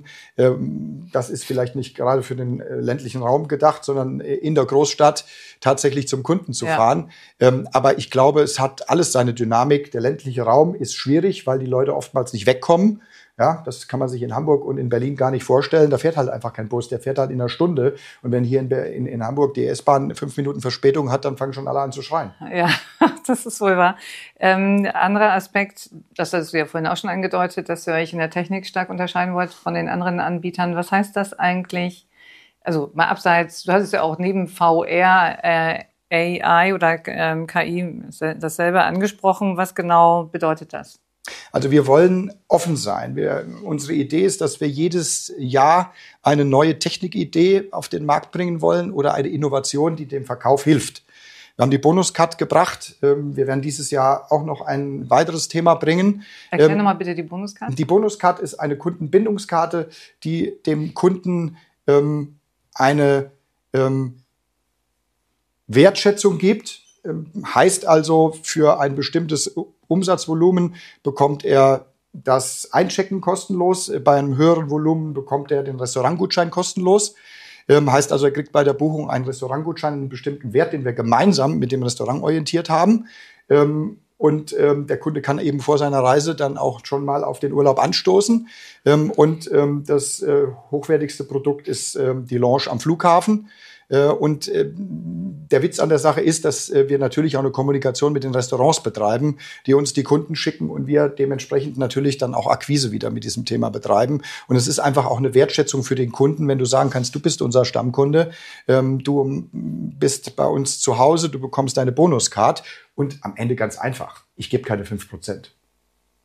das ist vielleicht nicht gerade für den ländlichen Raum gedacht, sondern in der Großstadt tatsächlich zum Kunden zu ja. fahren. Aber ich glaube, es hat alles seine Dynamik. Der ländliche Raum ist schwierig, weil die Leute oftmals nicht wegkommen. Ja, das kann man sich in Hamburg und in Berlin gar nicht vorstellen. Da fährt halt einfach kein Bus, der fährt halt in einer Stunde. Und wenn hier in, in, in Hamburg die S-Bahn fünf Minuten Verspätung hat, dann fangen schon alle an zu schreien. Ja, das ist wohl wahr. Ähm, anderer Aspekt, das hast du ja vorhin auch schon angedeutet, dass ihr euch in der Technik stark unterscheiden wollt von den anderen Anbietern. Was heißt das eigentlich? Also mal abseits, du hast es ja auch neben V R, äh, A I oder ähm, K I dasselbe angesprochen. Was genau bedeutet das? Also wir wollen offen sein. Wir, unsere Idee ist, dass wir jedes Jahr eine neue Technikidee auf den Markt bringen wollen oder eine Innovation, die dem Verkauf hilft. Wir haben die Bonuscard gebracht. Wir werden dieses Jahr auch noch ein weiteres Thema bringen. Erklär ähm, nochmal bitte die Bonuscard. Die Bonuscard ist eine Kundenbindungskarte, die dem Kunden ähm, eine ähm, Wertschätzung gibt. Ähm, heißt also, für ein bestimmtes Umsatzvolumen bekommt er das Einchecken kostenlos. Bei einem höheren Volumen bekommt er den Restaurantgutschein kostenlos. Ähm, heißt also, er kriegt bei der Buchung einen Restaurantgutschein, einen bestimmten Wert, den wir gemeinsam mit dem Restaurant orientiert haben. Ähm, und ähm, der Kunde kann eben vor seiner Reise dann auch schon mal auf den Urlaub anstoßen. Ähm, und ähm, das äh, hochwertigste Produkt ist ähm, die Lounge am Flughafen. Und der Witz an der Sache ist, dass wir natürlich auch eine Kommunikation mit den Restaurants betreiben, die uns die Kunden schicken und wir dementsprechend natürlich dann auch Akquise wieder mit diesem Thema betreiben. Und es ist einfach auch eine Wertschätzung für den Kunden, wenn du sagen kannst, du bist unser Stammkunde, du bist bei uns zu Hause, du bekommst deine Bonuscard und am Ende ganz einfach, ich gebe keine fünf Prozent.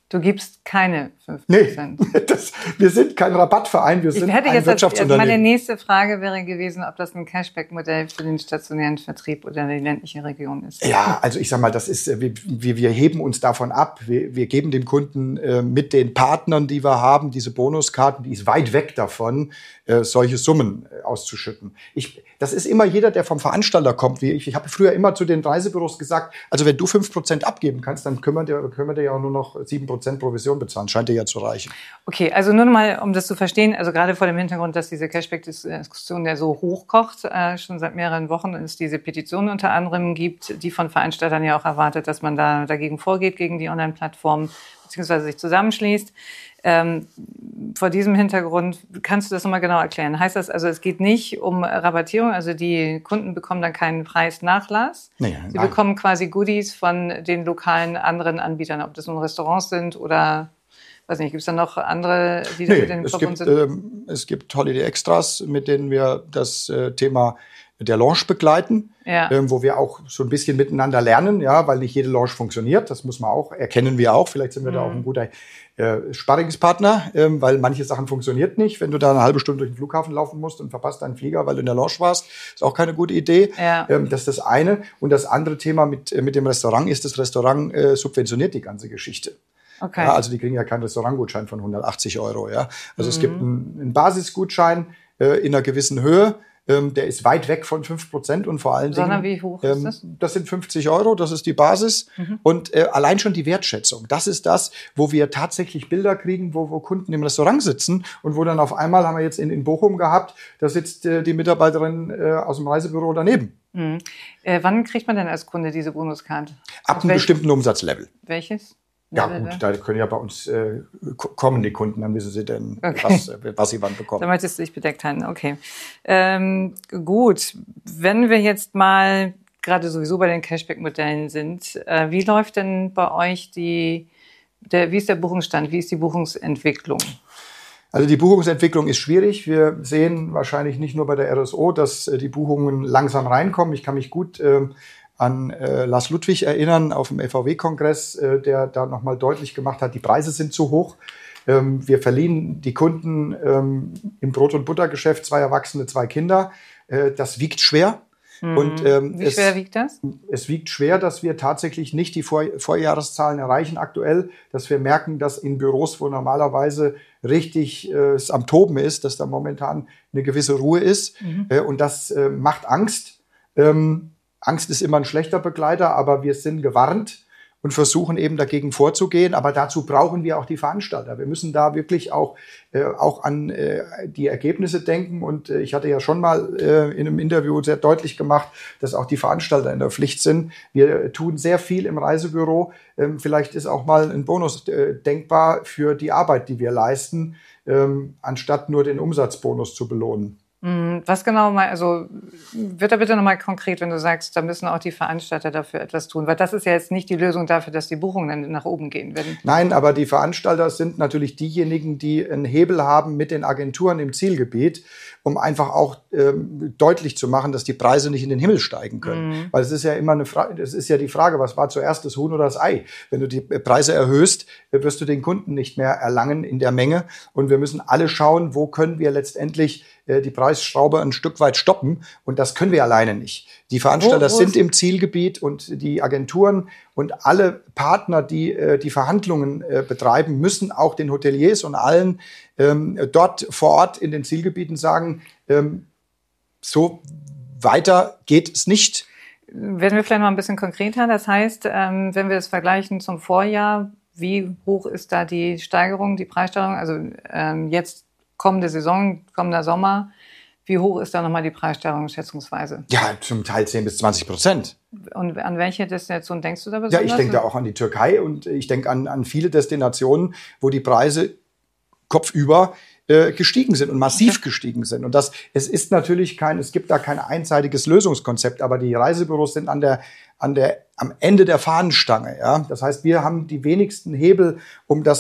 Du gibst keine fünf Prozent. Nee, das, wir sind kein Rabattverein, wir sind ich hätte ein jetzt Wirtschaftsunternehmen. Als, meine nächste Frage wäre gewesen, ob das ein Cashback-Modell für den stationären Vertrieb oder die ländliche Region ist. Ja, also ich sag mal, das ist, wir, wir heben uns davon ab. Wir, wir geben dem Kunden äh, mit den Partnern, die wir haben, diese Bonuskarten, die ist weit weg davon, äh, solche Summen äh, auszuschütten. Ich, das ist immer jeder, der vom Veranstalter kommt. Wie ich ich habe früher immer zu den Reisebüros gesagt, also wenn du fünf Prozent abgeben kannst, dann können wir dir, können wir dir ja auch nur noch sieben Prozent Provision bezahlen. Scheint dir ja zu reichen. Okay, also nur noch mal, um das zu verstehen, also gerade vor dem Hintergrund, dass diese Cashback-Diskussion ja so hochkocht, äh, schon seit mehreren Wochen es diese Petition unter anderem gibt, die von Veranstaltern ja auch erwartet, dass man da dagegen vorgeht, gegen die Online-Plattform, beziehungsweise sich zusammenschließt. Ähm, vor diesem Hintergrund, kannst du das nochmal genau erklären? Heißt das also, es geht nicht um Rabattierung, also die Kunden bekommen dann keinen Preisnachlass? Nee, Sie nein. bekommen quasi Goodies von den lokalen anderen Anbietern, ob das nun Restaurants sind oder, weiß nicht, gibt es da noch andere, die nee, mit denen verbunden sind? Ähm, es gibt Holiday Extras, mit denen wir das äh, Thema der Lounge begleiten, ja. ähm, wo wir auch so ein bisschen miteinander lernen, ja, weil nicht jede Lounge funktioniert. Das muss man auch, erkennen wir auch. Vielleicht sind wir mhm. da auch ein guter äh, Sparringspartner, ähm, weil manche Sachen funktioniert nicht. Wenn du da eine halbe Stunde durch den Flughafen laufen musst und verpasst deinen Flieger, weil du in der Lounge warst, ist auch keine gute Idee. Ja. Ähm, das ist das eine. Und das andere Thema mit, äh, mit dem Restaurant ist, das Restaurant äh, subventioniert die ganze Geschichte. Okay. Ja, also die kriegen ja keinen Restaurantgutschein von hundertachtzig Euro. Ja? Also mhm. es gibt einen, einen Basisgutschein äh, in einer gewissen Höhe. Ähm, der ist weit weg von fünf Prozent und vor allen Sondern Dingen... wie hoch ähm, ist das? Das sind fünfzig Euro, das ist die Basis. Mhm. Und äh, allein schon die Wertschätzung, das ist das, wo wir tatsächlich Bilder kriegen, wo, wo Kunden im Restaurant sitzen und wo dann auf einmal, haben wir jetzt in, in Bochum gehabt, da sitzt äh, die Mitarbeiterin äh, aus dem Reisebüro daneben. Mhm. Äh, wann kriegt man denn als Kunde diese Bonuskarte? Ab einem bestimmten Umsatzlevel. Welches? Ja gut, da können ja bei uns äh, kommen die Kunden, dann wissen sie denn, okay. was, was sie wann bekommen. Da möchtest du dich bedeckt halten, okay. Ähm, gut, wenn wir jetzt mal gerade sowieso bei den Cashback-Modellen sind, äh, wie läuft denn bei euch die, der, wie ist der Buchungsstand, wie ist die Buchungsentwicklung? Also die Buchungsentwicklung ist schwierig. Wir sehen wahrscheinlich nicht nur bei der R S O, dass äh, die Buchungen langsam reinkommen. Ich kann mich gut äh, an äh, Lars Ludwig erinnern auf dem F V W-Kongress, äh, der da nochmal deutlich gemacht hat, die Preise sind zu hoch. Ähm, wir verliehen die Kunden ähm, im Brot- und Buttergeschäft, zwei Erwachsene, zwei Kinder. Äh, das wiegt schwer. Mhm. Und, ähm, Wie es, schwer wiegt das? Es wiegt schwer, dass wir tatsächlich nicht die Vor- Vorjahreszahlen erreichen aktuell, dass wir merken, dass in Büros, wo normalerweise richtig äh, es am Toben ist, dass da momentan eine gewisse Ruhe ist. Mhm. Äh, und das äh, macht Angst. Ähm, Angst ist immer ein schlechter Begleiter, aber wir sind gewarnt und versuchen eben dagegen vorzugehen. Aber dazu brauchen wir auch die Veranstalter. Wir müssen da wirklich auch, äh, auch an äh, die Ergebnisse denken. Und äh, ich hatte ja schon mal äh, in einem Interview sehr deutlich gemacht, dass auch die Veranstalter in der Pflicht sind. Wir tun sehr viel im Reisebüro. Ähm, vielleicht ist auch mal ein Bonus äh, denkbar für die Arbeit, die wir leisten, ähm, anstatt nur den Umsatzbonus zu belohnen. Was genau mal, also wird da bitte nochmal konkret, wenn du sagst, da müssen auch die Veranstalter dafür etwas tun, weil das ist ja jetzt nicht die Lösung dafür, dass die Buchungen dann nach oben gehen werden. Nein, aber die Veranstalter sind natürlich diejenigen, die einen Hebel haben mit den Agenturen im Zielgebiet, um einfach auch ähm, deutlich zu machen, dass die Preise nicht in den Himmel steigen können. Mhm. Weil es ist ja immer eine Frage, es ist ja die Frage, was war zuerst, das Huhn oder das Ei? Wenn du die Preise erhöhst, wirst du den Kunden nicht mehr erlangen in der Menge. Und wir müssen alle schauen, wo können wir letztendlich die Preisschraube ein Stück weit stoppen. Und das können wir alleine nicht. Die Veranstalter wo, wo sind im Zielgebiet und die Agenturen und alle Partner, die äh, die Verhandlungen äh, betreiben, müssen auch den Hoteliers und allen ähm, dort vor Ort in den Zielgebieten sagen, ähm, so weiter geht es nicht. Werden wir vielleicht noch ein bisschen konkreter? Das heißt, ähm, wenn wir es vergleichen zum Vorjahr, wie hoch ist da die Steigerung, die Preissteigerung? Also ähm, jetzt kommende Saison, kommender Sommer, wie hoch ist da nochmal die Preissteigerung schätzungsweise? Ja, zum Teil zehn bis zwanzig Prozent. Und an welche Destinationen denkst du da besonders? Ja, ich denke da auch an die Türkei und ich denke an, an viele Destinationen, wo die Preise kopfüber äh, gestiegen sind und massiv okay. gestiegen sind. Und das, es ist natürlich kein, es gibt da kein einseitiges Lösungskonzept, aber die Reisebüros sind an der, an der, am Ende der Fahnenstange, ja. Das heißt, wir haben die wenigsten Hebel, um das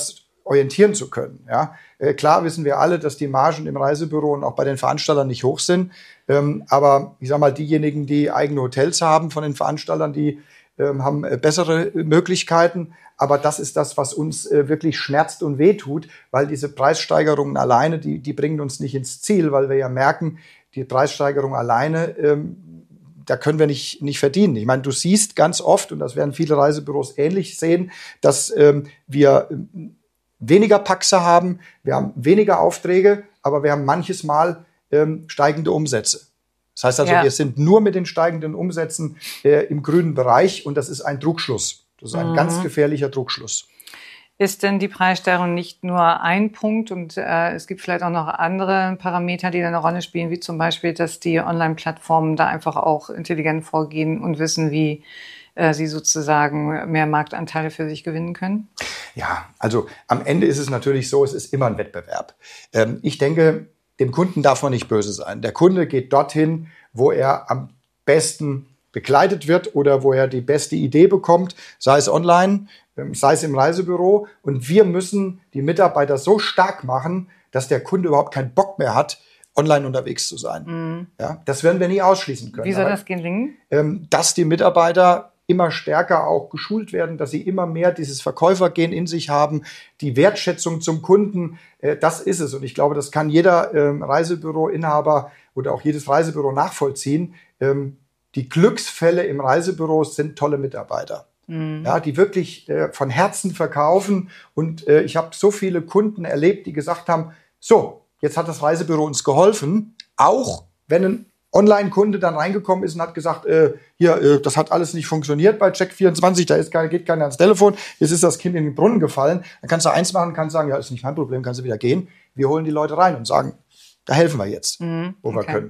orientieren zu können. Ja? Äh, klar wissen wir alle, dass die Margen im Reisebüro und auch bei den Veranstaltern nicht hoch sind. Ähm, aber ich sag mal, diejenigen, die eigene Hotels haben von den Veranstaltern, die ähm, haben äh, bessere Möglichkeiten. Aber das ist das, was uns äh, wirklich schmerzt und wehtut, weil diese Preissteigerungen alleine, die, die bringen uns nicht ins Ziel, weil wir ja merken, die Preissteigerung alleine, ähm, da können wir nicht, nicht verdienen. Ich meine, du siehst ganz oft, und das werden viele Reisebüros ähnlich sehen, dass ähm, wir weniger Paxe haben, wir haben weniger Aufträge, aber wir haben manches Mal ähm, steigende Umsätze. Das heißt also, ja. wir sind nur mit den steigenden Umsätzen äh, im grünen Bereich und das ist ein Druckschluss. Das ist ein mhm. ganz gefährlicher Druckschluss. Ist denn die Preissteigerung nicht nur ein Punkt und äh, es gibt vielleicht auch noch andere Parameter, die da eine Rolle spielen, wie zum Beispiel, dass die Online-Plattformen da einfach auch intelligent vorgehen und wissen, wie äh, sie sozusagen mehr Marktanteile für sich gewinnen können? Ja, also am Ende ist es natürlich so, es ist immer ein Wettbewerb. Ähm, ich denke, dem Kunden darf man nicht böse sein. Der Kunde geht dorthin, wo er am besten begleitet wird oder wo er die beste Idee bekommt, sei es online, sei es im Reisebüro. Und wir müssen die Mitarbeiter so stark machen, dass der Kunde überhaupt keinen Bock mehr hat, online unterwegs zu sein. Mhm. Ja, das werden wir nie ausschließen können. Wie soll das gelingen? Ähm, dass die Mitarbeiter immer stärker auch geschult werden, dass sie immer mehr dieses Verkäufergehen in sich haben, die Wertschätzung zum Kunden, äh, das ist es. Und ich glaube, das kann jeder ähm, Reisebüroinhaber oder auch jedes Reisebüro nachvollziehen. Ähm, die Glücksfälle im Reisebüro sind tolle Mitarbeiter. Mhm. Ja, die wirklich äh, von Herzen verkaufen. Und äh, ich habe so viele Kunden erlebt, die gesagt haben, so, jetzt hat das Reisebüro uns geholfen, auch wenn ein Online-Kunde dann reingekommen ist und hat gesagt, äh, hier, äh, das hat alles nicht funktioniert bei Check vierundzwanzig, da ist, geht keiner ans Telefon, jetzt ist das Kind in den Brunnen gefallen. Dann kannst du eins machen, kannst sagen, ja, ist nicht mein Problem, kannst du wieder gehen. Wir holen die Leute rein und sagen, da helfen wir jetzt, mhm, wo okay. wir können.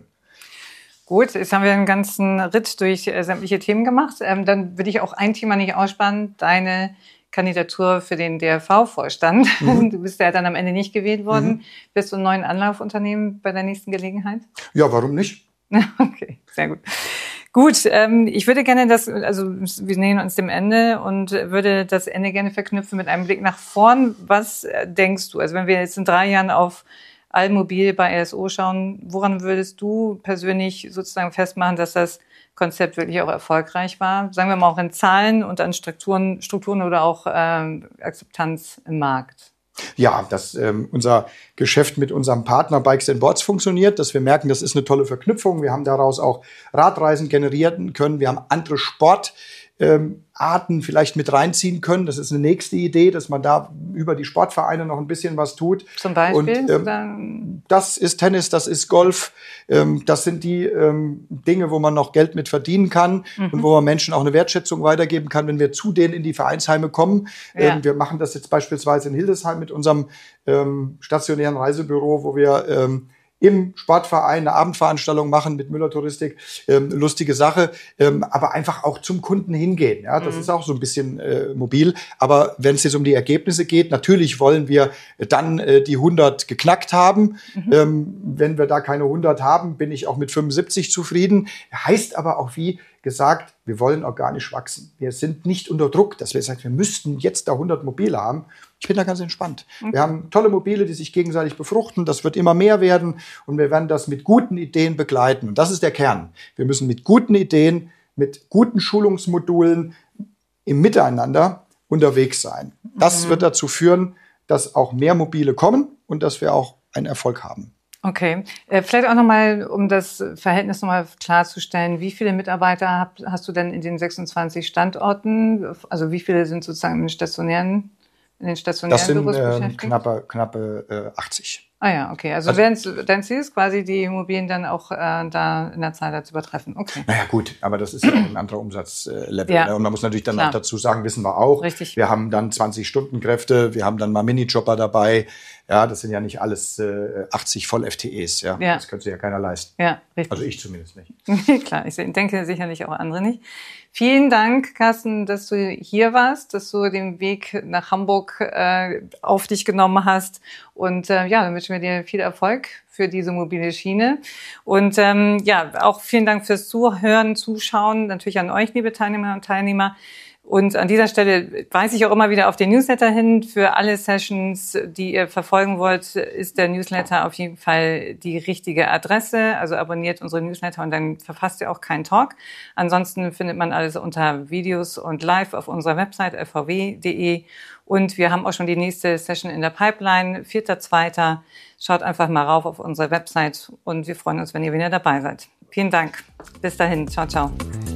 Gut, jetzt haben wir einen ganzen Ritt durch äh, sämtliche Themen gemacht. Ähm, dann will ich auch ein Thema nicht ausspannen, deine Kandidatur für den D R V-Vorstand. Mhm. Du bist ja dann am Ende nicht gewählt worden. Mhm. Wirst du einen neuen Anlaufunternehmen bei der nächsten Gelegenheit? Ja, warum nicht? Okay, sehr gut. Gut, ähm, ich würde gerne das, also wir nähern uns dem Ende und würde das Ende gerne verknüpfen mit einem Blick nach vorn. Was äh, denkst du? Also wenn wir jetzt in drei Jahren auf Allmobil bei R S O schauen, woran würdest du persönlich sozusagen festmachen, dass das Konzept wirklich auch erfolgreich war? Sagen wir mal auch in Zahlen und an Strukturen, Strukturen oder auch ähm, Akzeptanz im Markt. Ja, dass ähm, unser Geschäft mit unserem Partner Bikes and Boards funktioniert, dass wir merken, das ist eine tolle Verknüpfung. Wir haben daraus auch Radreisen generieren können. Wir haben andere Sport Ähm, Arten vielleicht mit reinziehen können. Das ist eine nächste Idee, dass man da über die Sportvereine noch ein bisschen was tut. Zum Beispiel? Und, ähm, das ist Tennis, das ist Golf. Ähm, das sind die ähm, Dinge, wo man noch Geld mit verdienen kann mhm. und wo man Menschen auch eine Wertschätzung weitergeben kann, wenn wir zu denen in die Vereinsheime kommen. Ja. Ähm, wir machen das jetzt beispielsweise in Hildesheim mit unserem ähm, stationären Reisebüro, wo wir ähm, im Sportverein eine Abendveranstaltung machen mit Müller-Touristik, ähm, lustige Sache, ähm, aber einfach auch zum Kunden hingehen. Ja, das mhm. ist auch so ein bisschen äh, mobil. Aber wenn es jetzt um die Ergebnisse geht, natürlich wollen wir dann äh, die hundert geknackt haben. Mhm. Ähm, wenn wir da keine hundert haben, bin ich auch mit fünfundsiebzig zufrieden. Heißt aber auch, wie gesagt, wir wollen organisch wachsen. Wir sind nicht unter Druck, dass wir sagen, wir müssten jetzt da hundert Mobile haben. Ich bin da ganz entspannt. Okay. Wir haben tolle Mobile, die sich gegenseitig befruchten. Das wird immer mehr werden und wir werden das mit guten Ideen begleiten. Und das ist der Kern. Wir müssen mit guten Ideen, mit guten Schulungsmodulen im Miteinander unterwegs sein. Das mhm. wird dazu führen, dass auch mehr Mobile kommen und dass wir auch einen Erfolg haben. Okay, äh, vielleicht auch nochmal, um das Verhältnis nochmal klarzustellen, wie viele Mitarbeiter hab, hast du denn in den sechsundzwanzig Standorten? Also wie viele sind sozusagen in den stationären, in den stationären das sind, Büros beschäftigt? Ähm, knappe, knappe äh, achtzig. Ah ja, okay. Also, also dein Ziel ist quasi, die Immobilien dann auch äh, da in der Zahl da zu übertreffen. Okay. Naja gut, aber das ist ja auch ein anderer Umsatzlevel. Ja. Ne? Und man muss natürlich dann auch dazu sagen, wissen wir auch, Richtig. Wir haben dann zwanzig Stundenkräfte, wir haben dann mal Minijobber dabei. Ja, das sind ja nicht alles äh, achtzig Voll-F T Es. Ja? ja, das könnte sich ja keiner leisten. Ja, richtig. Also ich zumindest nicht. Klar, ich denke sicherlich auch andere nicht. Vielen Dank, Carsten, dass du hier warst, dass du den Weg nach Hamburg äh, auf dich genommen hast. Und äh, ja, dann wünschen wir dir viel Erfolg für diese mobile Schiene. Und ähm, ja, auch vielen Dank fürs Zuhören, Zuschauen, natürlich an euch, liebe Teilnehmerinnen und Teilnehmer. Und an dieser Stelle weise ich auch immer wieder auf den Newsletter hin. Für alle Sessions, die ihr verfolgen wollt, ist der Newsletter auf jeden Fall die richtige Adresse. Also abonniert unsere Newsletter und dann verpasst ihr auch keinen Talk. Ansonsten findet man alles unter Videos und live auf unserer Website f v w punkt d e. Und wir haben auch schon die nächste Session in der Pipeline, vierter zweiter Schaut einfach mal rauf auf unsere Website und wir freuen uns, wenn ihr wieder dabei seid. Vielen Dank. Bis dahin. Ciao, ciao.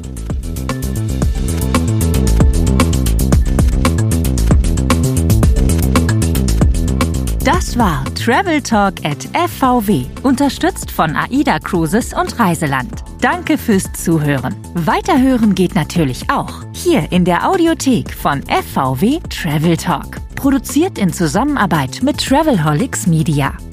Das war Travel Talk at F V W, unterstützt von AIDA Cruises und Reiseland. Danke fürs Zuhören. Weiterhören geht natürlich auch hier in der Audiothek von F V W Travel Talk. Produziert in Zusammenarbeit mit Travelholics Media.